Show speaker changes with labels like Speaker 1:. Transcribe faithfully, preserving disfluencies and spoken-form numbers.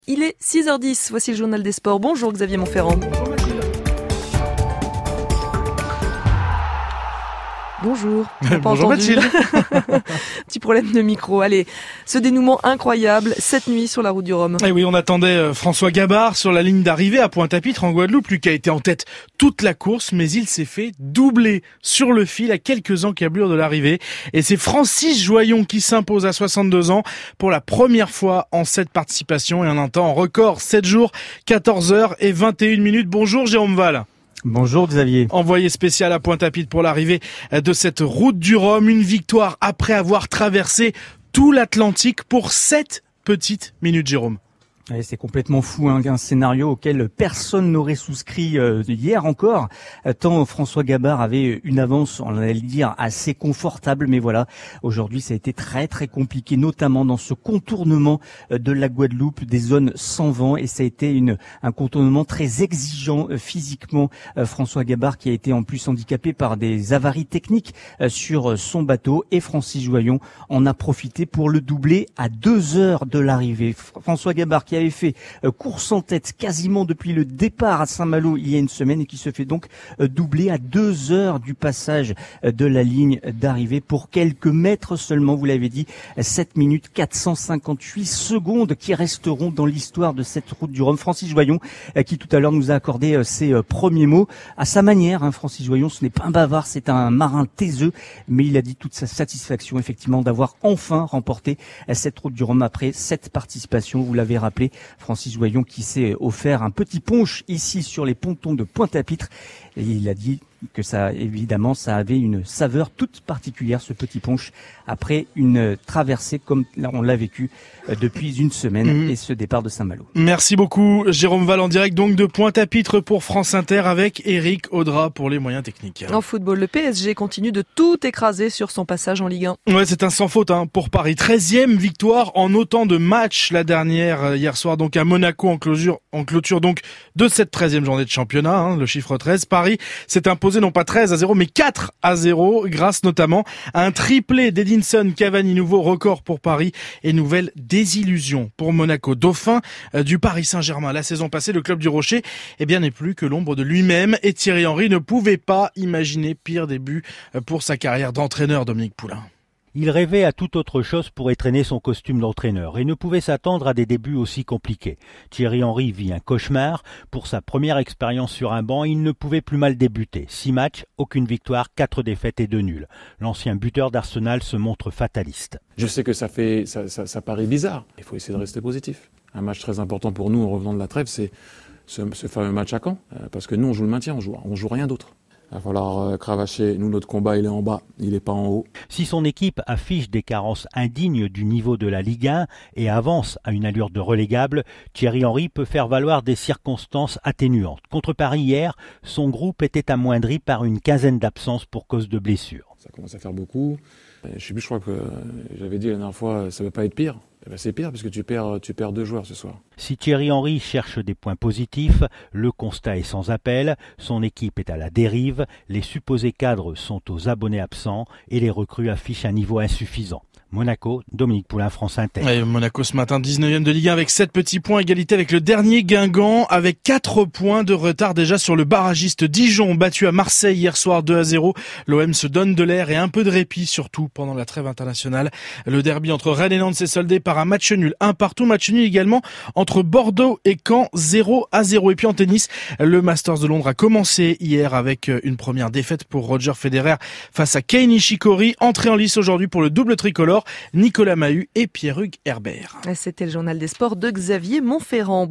Speaker 1: Il est six heures dix, voici le journal des sports. Bonjour Xavier Montferrand. Bonjour. Pas
Speaker 2: Bonjour
Speaker 1: entendu.
Speaker 2: Mathilde.
Speaker 1: Petit problème de micro. Allez, ce dénouement incroyable cette nuit sur la route du Rhum.
Speaker 2: Et oui, on attendait François Gabard sur la ligne d'arrivée à Pointe-à-Pitre en Guadeloupe, lui qui a été en tête toute la course, mais il s'est fait doubler sur le fil à quelques encablures de l'arrivée. Et c'est Francis Joyon qui s'impose à soixante-deux ans pour la première fois en cette participation et en un temps record, sept jours, quatorze heures et vingt et une minutes. Bonjour Jérôme Val.
Speaker 3: Bonjour Xavier.
Speaker 2: Envoyé spécial à Pointe-à-Pitre pour l'arrivée de cette route du Rhum, une victoire après avoir traversé tout l'Atlantique pour sept petites minutes, Jérôme.
Speaker 3: Ouais, c'est complètement fou, hein, un scénario auquel personne n'aurait souscrit euh, hier encore, tant François Gabard avait une avance, on allait le dire, assez confortable, mais voilà, aujourd'hui ça a été très très compliqué, notamment dans ce contournement de la Guadeloupe, des zones sans vent, et ça a été une, un contournement très exigeant euh, physiquement. Euh, François Gabard qui a été en plus handicapé par des avaries techniques euh, sur son bateau, et Francis Joyon en a profité pour le doubler à deux heures de l'arrivée. François Gabard qui avait fait euh, course en tête quasiment depuis le départ à Saint-Malo il y a une semaine et qui se fait donc euh, doubler à deux heures du passage euh, de la ligne d'arrivée pour quelques mètres seulement, vous l'avez dit, sept minutes quatre cent cinquante-huit secondes qui resteront dans l'histoire de cette route du Rhum. Francis Joyon euh, qui tout à l'heure nous a accordé euh, ses euh, premiers mots à sa manière, hein, Francis Joyon, ce n'est pas un bavard, c'est un marin taiseux, mais il a dit toute sa satisfaction effectivement d'avoir enfin remporté euh, cette route du Rhum après cette participation, vous l'avez rappelé. Francis Joyon qui s'est offert un petit punch ici sur les pontons de Pointe-à-Pitre, et il a dit que ça, évidemment, ça avait une saveur toute particulière, ce petit punch, après une traversée comme on l'a vécu depuis une semaine, mmh. et ce départ de Saint-Malo.
Speaker 2: Merci beaucoup Jérôme Val, en direct donc de Pointe-à-Pitre pour France Inter avec Eric Audra pour les moyens techniques.
Speaker 1: En football, le P S G continue de tout écraser sur son passage en Ligue un.
Speaker 2: Ouais, c'est un sans faute hein, pour Paris. treizième victoire en autant de matchs, la dernière hier soir donc à Monaco en clôture, en clôture donc de cette treizième journée de championnat, hein, le chiffre treize. Paris s'est imposé non pas treize à zéro mais quatre à zéro grâce notamment à un triplé d'Edinson Cavani, nouveau record pour Paris et nouvelle désillusion pour Monaco. Dauphin du Paris Saint-Germain la saison passée, le club du Rocher eh bien n'est plus que l'ombre de lui-même et Thierry Henry ne pouvait pas imaginer pire début pour sa carrière d'entraîneur. Dominique Poulain.
Speaker 4: Il rêvait à toute autre chose pour étreiner son costume d'entraîneur et ne pouvait s'attendre à des débuts aussi compliqués. Thierry Henry vit un cauchemar. Pour sa première expérience sur un banc, il ne pouvait plus mal débuter. Six matchs, aucune victoire, quatre défaites et deux nuls. L'ancien buteur d'Arsenal se montre fataliste.
Speaker 5: Je sais que ça fait, ça, ça, ça paraît bizarre. Il faut essayer de rester positif. Un match très important pour nous en revenant de la trêve, c'est ce, ce fameux match à Caen. Parce que nous, on joue le maintien, on joue, on joue rien d'autre. Il va falloir cravacher. Nous, notre combat, il est en bas, il n'est pas en haut.
Speaker 4: Si son équipe affiche des carences indignes du niveau de la Ligue un et avance à une allure de relégable, Thierry Henry peut faire valoir des circonstances atténuantes. Contre Paris hier, son groupe était amoindri par une quinzaine d'absences pour cause de blessures.
Speaker 5: Ça commence à faire beaucoup. Je sais plus, je crois que j'avais dit la dernière fois, ça ne va pas être pire. Eh ben c'est pire parce que tu perds, tu perds deux joueurs ce soir.
Speaker 4: Si Thierry Henry cherche des points positifs, le constat est sans appel. Son équipe est à la dérive, les supposés cadres sont aux abonnés absents et les recrues affichent un niveau insuffisant. Monaco, Dominique Poulain, France Inter.
Speaker 2: Et Monaco ce matin, dix-neuvième de Ligue un avec sept petits points, égalité avec le dernier Guingamp, avec quatre points de retard déjà sur le barragiste Dijon, battu à Marseille hier soir deux à zéro. L'O M se donne de l'air et un peu de répit, surtout pendant la trêve internationale. Le derby entre Rennes et Nantes s'est soldé par un match nul, un partout, match nul également entre Bordeaux et Caen, zéro à zéro. Et puis en tennis, le Masters de Londres a commencé hier avec une première défaite pour Roger Federer face à Kei Nishikori, entré en lice aujourd'hui pour le double tricolore, Nicolas Mahut et Pierre-Hugues Herbert.
Speaker 1: C'était le journal des sports de Xavier Montferrand.